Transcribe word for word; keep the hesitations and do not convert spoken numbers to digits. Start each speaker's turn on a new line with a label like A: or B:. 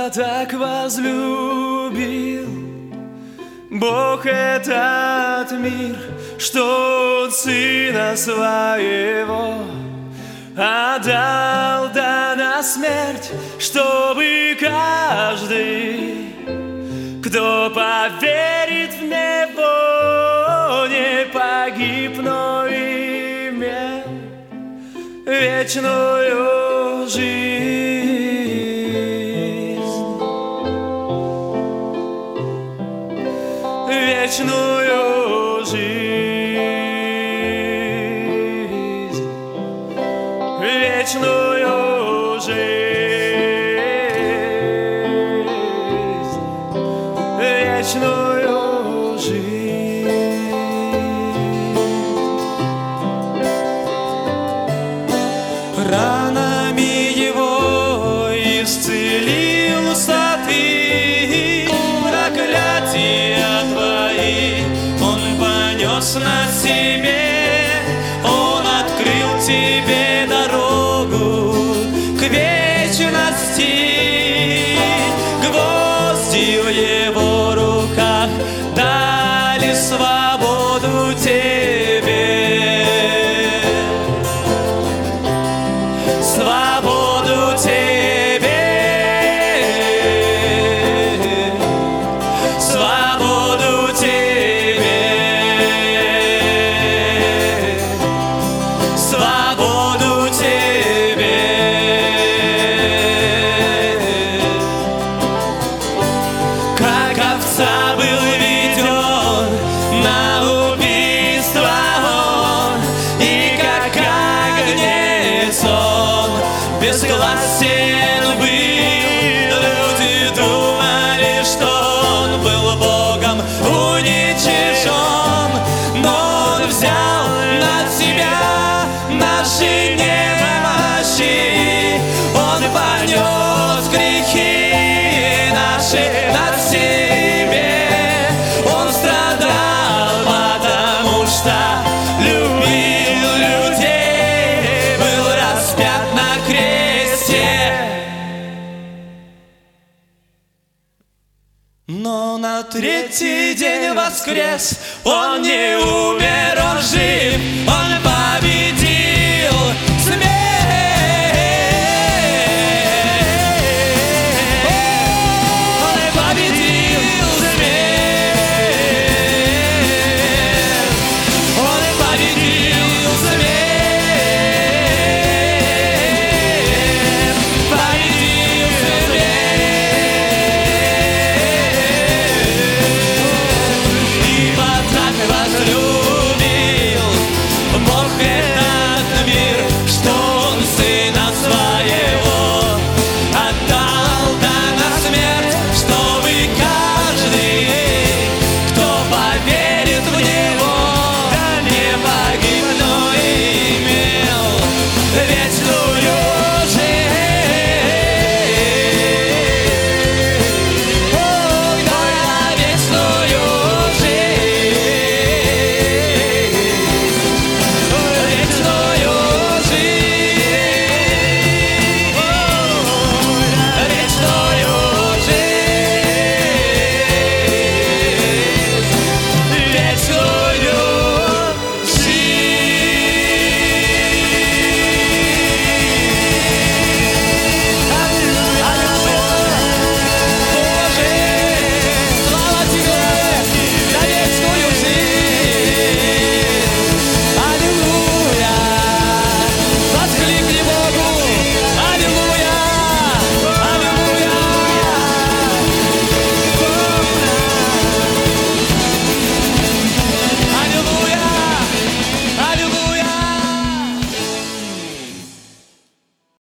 A: так возлюбил Бог этот мир, что Он Сына Своего отдал да на смерть, чтобы каждый, кто поверит в Него, не погиб, но имел вечную жизнь. Вечную жизнь, вечную жизнь, вечную жизнь. Ранами Его исцелился ты, проклятия на себе, Он открыл тебе дорогу к вечности. Гвозди в Его руках дали свободу тебе, свободу тебе, свободу тебе. Безгласен был, люди думали, что Он был Богом уничижен, но Он взял на себя наши немощи, Он понес грехи наши на себе, Он страдал, потому что любил людей, был распят на кресте. Но на третий день воскрес, Он не умер, Он жив.